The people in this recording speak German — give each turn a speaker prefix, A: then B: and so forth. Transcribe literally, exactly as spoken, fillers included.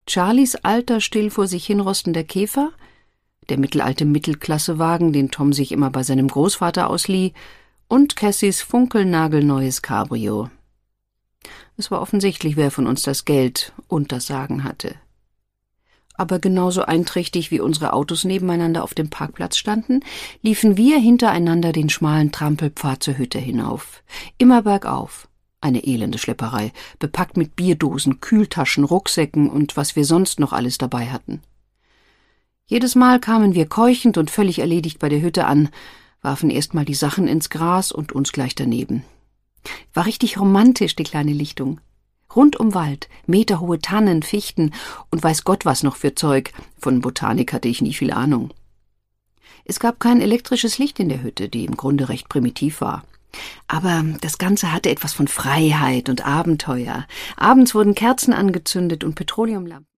A: Charlies alter, still vor sich hinrostender Käfer, der mittelalte Mittelklassewagen, den Tom sich immer bei seinem Großvater auslieh, und Cassys funkelnagelneues Cabrio. Es war offensichtlich, wer von uns das Geld und das Sagen hatte. Aber genauso einträchtig wie unsere Autos nebeneinander auf dem Parkplatz standen, liefen wir hintereinander den schmalen Trampelpfad zur Hütte hinauf. Immer bergauf. Eine elende Schlepperei, bepackt mit Bierdosen, Kühltaschen, Rucksäcken und was wir sonst noch alles dabei hatten. Jedes Mal kamen wir keuchend und völlig erledigt bei der Hütte an, warfen erst mal die Sachen ins Gras und uns gleich daneben. War richtig romantisch, die kleine Lichtung. Rundum Wald, meterhohe Tannen, Fichten und weiß Gott was noch für Zeug. Von Botanik hatte ich nie viel Ahnung. Es gab kein elektrisches Licht in der Hütte, die im Grunde recht primitiv war. Aber das Ganze hatte etwas von Freiheit und Abenteuer. Abends wurden Kerzen angezündet und Petroleumlampen.